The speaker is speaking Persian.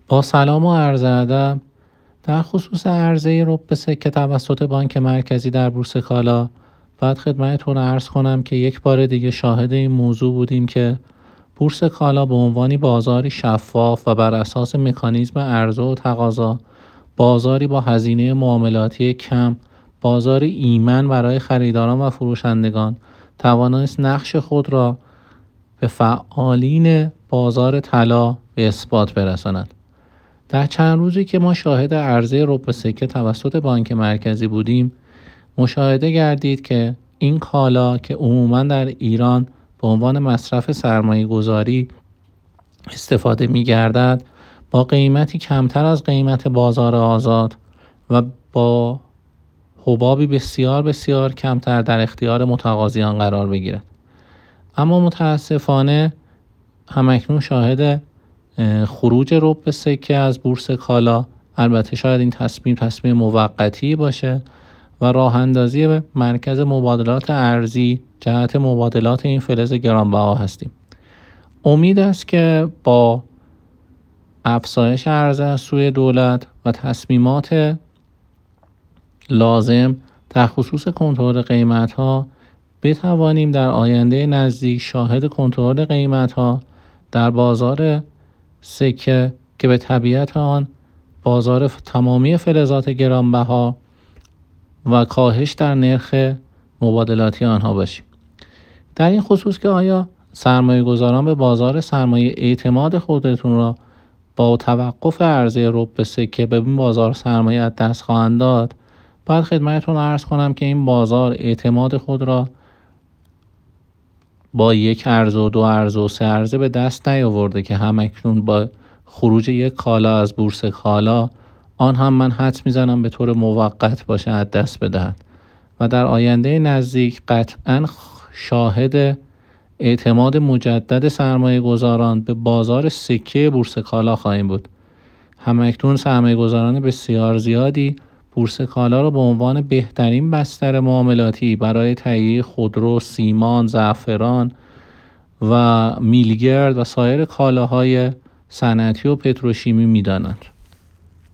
با سلام و عرض ادب. در خصوص عرضه رب سکه توسط بانک مرکزی در بورس کالا، باید خدمتتون عرض کنم که یک بار دیگه شاهد این موضوع بودیم که بورس کالا به عنوانی بازاری شفاف و بر اساس مکانیزم عرضه و تقاضا، بازاری با هزینه معاملاتی کم، بازاری ایمن برای خریداران و فروشندگان، توانست نقش خود را به فعالین بازار طلا به اثبات برساند. در چند روزی که ما شاهد عرضه رب سکه توسط بانک مرکزی بودیم، مشاهده گردید که این کالا که عموما در ایران به عنوان مصرف سرمایه گذاری استفاده می گردد، با قیمتی کمتر از قیمت بازار آزاد و با حبابی بسیار بسیار کمتر در اختیار متقاضیان قرار بگیرد. اما متاسفانه همکنون شاهد خروج رب سکه از بورس کالا، البته شاید این تصمیم موقتی باشه و راه اندازی به مرکز مبادلات ارزی جهت مبادلات این فلز گرانبها هستیم. امید است که با افزایش عرضه از سوی دولت و تصمیمات لازم در خصوص کنترل قیمت‌ها بتوانیم در آینده نزدیک شاهد کنترل قیمت‌ها در بازار سکه که به طبیعت آن بازار تمامی فلزات گرانبها و کاهش در نرخ مبادلاتی آنها باشیم. در این خصوص که آیا سرمایه گذاران به بازار سرمایه اعتماد خودتون را با توقف عرضه رب سکه به این بازار سرمایه از دست خواهند داد، باید خدمتتون عرض کنم که این بازار اعتماد خود را با یک عرضه و دو عرضه و سه عرضه به دست نیاورده که همکنون با خروج یک کالا از بورس کالا، آن هم من حدس میزنم به طور موقت باشه، از دست بدهد و در آینده نزدیک قطعا شاهد اعتماد مجدد سرمایه گذاران به بازار سکه بورس کالا خواهیم بود. همکنون سرمایه گذاران بسیار زیادی بورس کالا را به عنوان بهترین بستر معاملاتی برای تهیه خودرو، سیمان، زعفران و میلگرد و سایر کالاهای صنعتی و پتروشیمی می‌دانند.